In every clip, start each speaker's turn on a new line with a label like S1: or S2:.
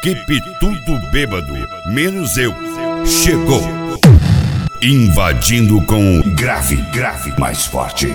S1: Equipe tudo bêbado, menos eu. Chegou. Invadindo com grave, mais forte.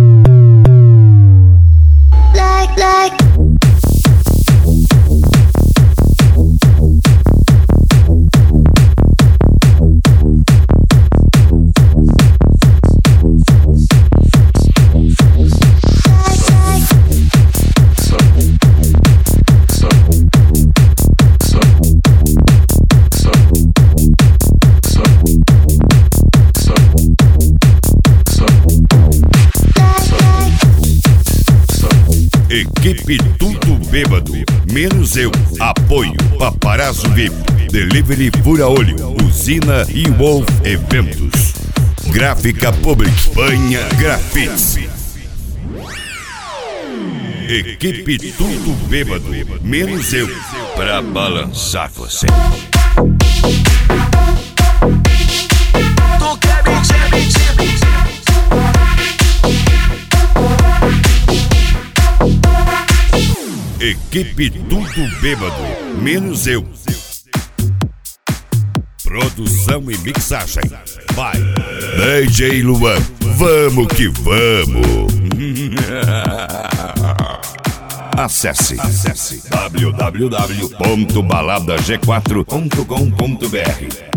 S1: Equipe tudo bêbado, menos eu. Apoio Paparazzo VIP, Delivery Fura Olho, Usina e Wolf Eventos. Gráfica Public, Banha Grafites. Equipe tudo bêbado, menos eu. Pra balançar você. Equipe tudo bêbado, menos eu. Produção e mixagem vai DJ Luan. Vamos que vamos. Acesse www.baladag4.com.br